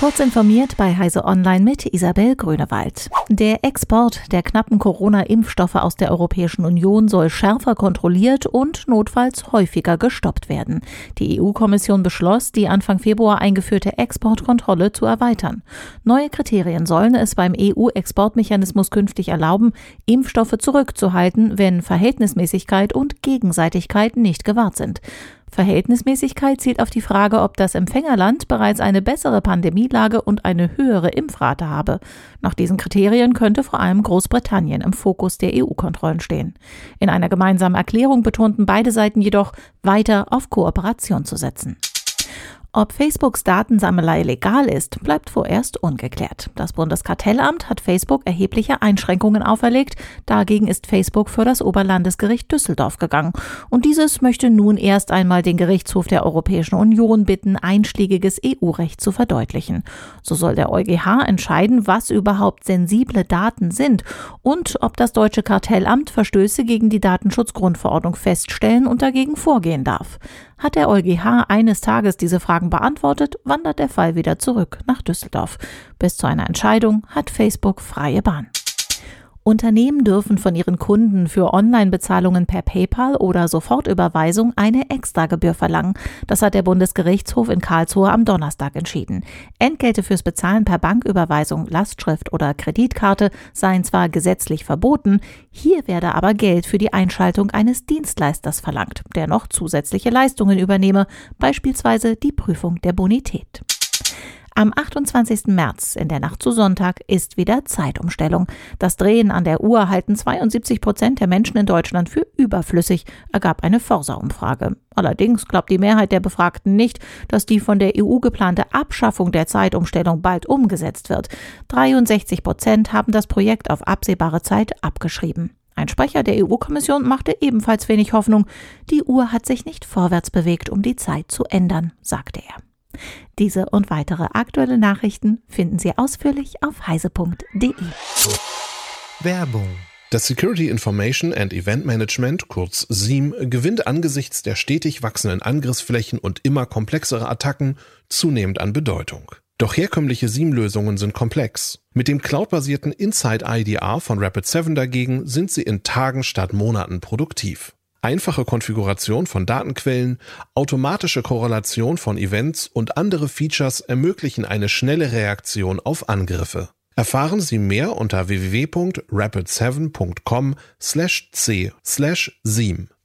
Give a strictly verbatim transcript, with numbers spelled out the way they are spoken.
Kurz informiert bei Heise Online mit Isabel Grünewald. Der Export der knappen Corona-Impfstoffe aus der Europäischen Union soll schärfer kontrolliert und notfalls häufiger gestoppt werden. Die E U-Kommission beschloss, die Anfang Februar eingeführte Exportkontrolle zu erweitern. Neue Kriterien sollen es beim E U-Exportmechanismus künftig erlauben, Impfstoffe zurückzuhalten, wenn Verhältnismäßigkeit und Gegenseitigkeit nicht gewahrt sind. Verhältnismäßigkeit zielt auf die Frage, ob das Empfängerland bereits eine bessere Pandemielage und eine höhere Impfrate habe. Nach diesen Kriterien könnte vor allem Großbritannien im Fokus der E U-Kontrollen stehen. In einer gemeinsamen Erklärung betonten beide Seiten jedoch, weiter auf Kooperation zu setzen. Ob Facebooks Datensammelei legal ist, bleibt vorerst ungeklärt. Das Bundeskartellamt hat Facebook erhebliche Einschränkungen auferlegt. Dagegen ist Facebook vor das Oberlandesgericht Düsseldorf gegangen. Und dieses möchte nun erst einmal den Gerichtshof der Europäischen Union bitten, einschlägiges E U-Recht zu verdeutlichen. So soll der EuGH entscheiden, was überhaupt sensible Daten sind und ob das deutsche Kartellamt Verstöße gegen die Datenschutzgrundverordnung feststellen und dagegen vorgehen darf. Hat der EuGH eines Tages diese Fragen beantwortet, wandert der Fall wieder zurück nach Düsseldorf. Bis zu einer Entscheidung hat Facebook freie Bahn. Unternehmen dürfen von ihren Kunden für Online-Bezahlungen per PayPal oder Sofortüberweisung eine Extragebühr verlangen. Das hat der Bundesgerichtshof in Karlsruhe am Donnerstag entschieden. Entgelte fürs Bezahlen per Banküberweisung, Lastschrift oder Kreditkarte seien zwar gesetzlich verboten, hier werde aber Geld für die Einschaltung eines Dienstleisters verlangt, der noch zusätzliche Leistungen übernehme, beispielsweise die Prüfung der Bonität. Am achtundzwanzigsten März, in der Nacht zu Sonntag, ist wieder Zeitumstellung. Das Drehen an der Uhr halten zweiundsiebzig Prozent der Menschen in Deutschland für überflüssig, ergab eine Forsa-Umfrage. Allerdings glaubt die Mehrheit der Befragten nicht, dass die von der E U geplante Abschaffung der Zeitumstellung bald umgesetzt wird. dreiundsechzig Prozent haben das Projekt auf absehbare Zeit abgeschrieben. Ein Sprecher der E U-Kommission machte ebenfalls wenig Hoffnung. Die Uhr hat sich nicht vorwärts bewegt, um die Zeit zu ändern, sagte er. Diese und weitere aktuelle Nachrichten finden Sie ausführlich auf heise punkt de. Werbung. Das Security Information and Event Management, kurz S I E M, gewinnt angesichts der stetig wachsenden Angriffsflächen und immer komplexerer Attacken zunehmend an Bedeutung. Doch herkömmliche S I E M-Lösungen sind komplex. Mit dem cloudbasierten Inside I D R von Rapid seven dagegen sind sie in Tagen statt Monaten produktiv. Einfache Konfiguration von Datenquellen, automatische Korrelation von Events und andere Features ermöglichen eine schnelle Reaktion auf Angriffe. Erfahren Sie mehr unter w w w punkt rapid seven punkt com slash c slash S I E M.